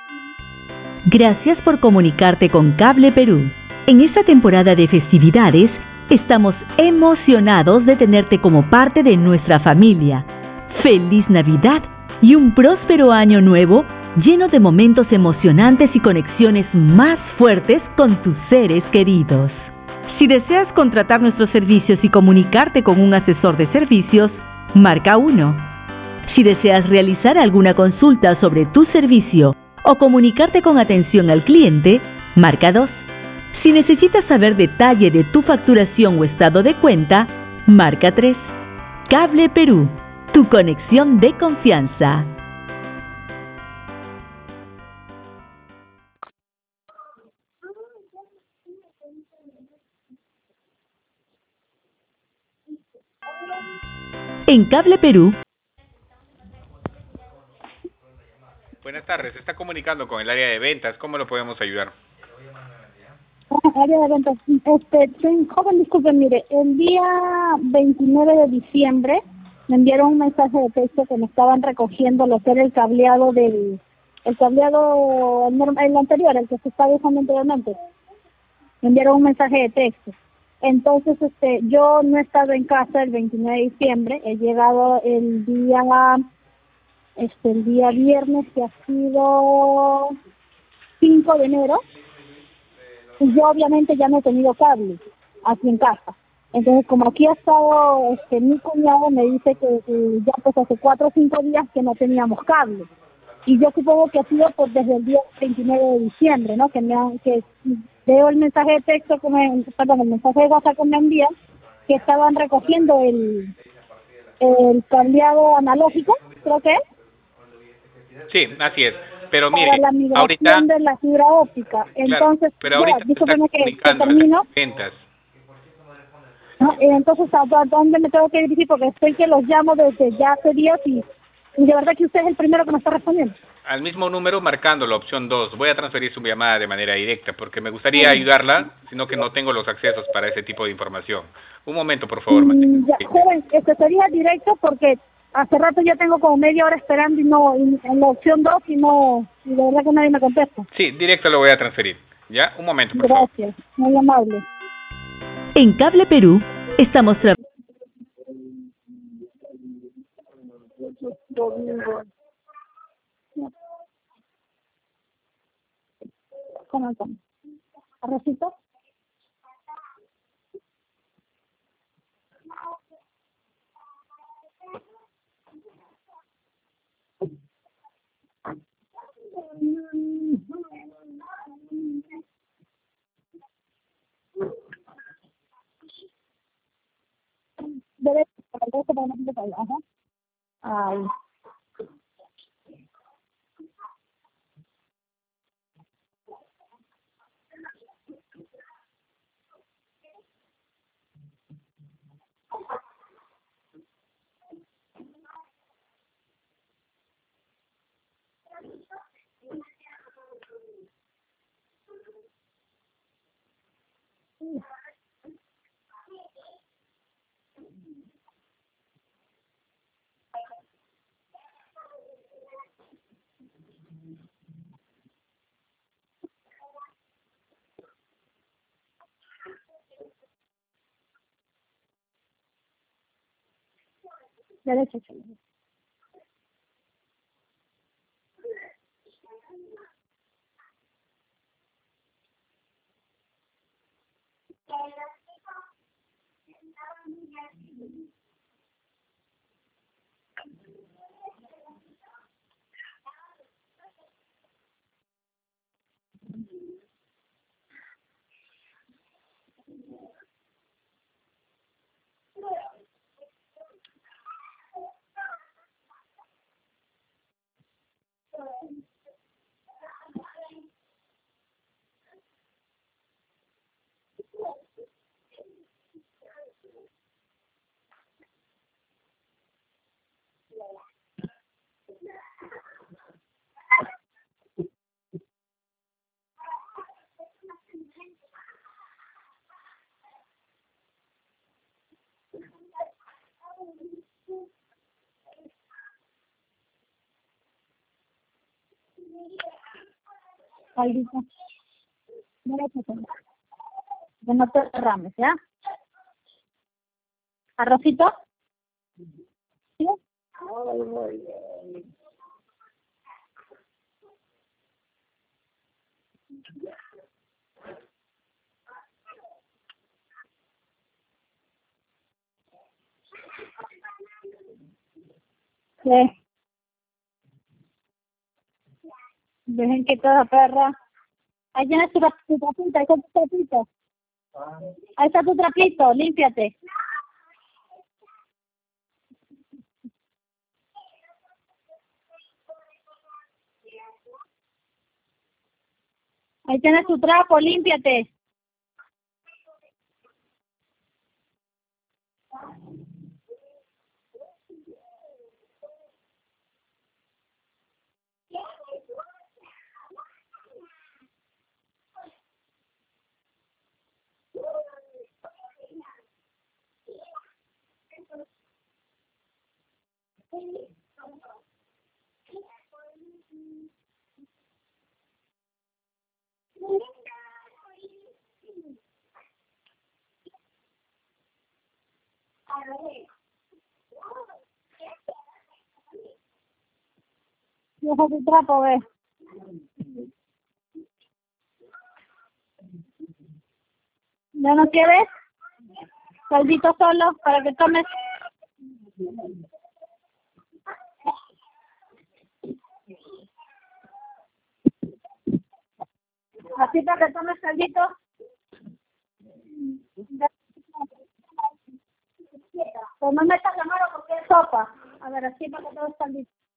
Gracias por comunicarte con Cable Perú. En esta temporada de festividades, estamos emocionados de tenerte como parte de nuestra familia. ¡Feliz Navidad y un próspero año nuevo lleno de momentos emocionantes y conexiones más fuertes con tus seres queridos! Si deseas contratar nuestros servicios y comunicarte con un asesor de servicios, marca 1. Si deseas realizar alguna consulta sobre tu servicio o comunicarte con atención al cliente, marca 2. Si necesitas saber detalle de tu facturación o estado de cuenta, marca 3. Cable Perú, tu conexión de confianza. En Cable Perú. Buenas tardes, se está comunicando con el área de ventas. ¿Cómo lo podemos ayudar? Área de ventas. Joven, disculpe, mire, el día 29 de diciembre me enviaron un mensaje de texto que me estaban recogiendo lo que era el cableado el anterior, el que se estaba usando anteriormente. Me enviaron un mensaje de texto. Entonces, yo no he estado en casa el 29 de diciembre, he llegado el día viernes, que ha sido 5 de enero, y yo obviamente ya no he tenido cable aquí en casa. Entonces, como aquí ha estado mi cuñado, me dice que ya pues hace 4 o 5 días que no teníamos cable. Y yo supongo que ha sido pues desde el día 29 de diciembre, ¿no? Que veo el mensaje de texto, el mensaje de WhatsApp que me envían, que estaban recogiendo el cableado analógico, creo que es. Sí, así es. Pero Para mire, la migración ahorita, de la fibra óptica. Entonces, claro, pero ahorita se está discúlpeme que comunicando el área termino. de ventas. ¿No? Entonces, ¿a dónde me tengo que dirigir? Porque estoy que los llamo desde ya hace días y de verdad que usted es el primero que me está respondiendo. Al mismo número marcando la opción 2. Voy a transferir su llamada de manera directa porque me gustaría ayudarla, sino que no tengo los accesos para ese tipo de información. Un momento, por favor, Ya, manténgase. joven, sería directo porque hace rato ya tengo como media hora esperando y en la opción 2 y de verdad que nadie me contesta. Sí, directo lo voy a transferir. ¿Ya? Un momento, por favor. Gracias, muy amable. En Cable Perú, estamos trabajando. ¿Cómo están? ¿Arrocito? Derecho, para no te caiga, ajá. Ay. Derecho, chulo. caldito. Derecho, que no te derrames, ¿ya? ¿Arrocito? ¿Sí? Ay, muy bien. Sí. Dejen que toda perra. Ahí tienes tu trapito, ahí está tu trapito. Ahí está tu trapito, límpiate. Ahí tienes tu trapo, límpiate. Deja tu trapo, ve. ¿Ya no quieres? Caldito solo para que tomes. Así para que tomes caldito. Pues no metas la mano porque es sopa. A ver, así para que tomes caldito.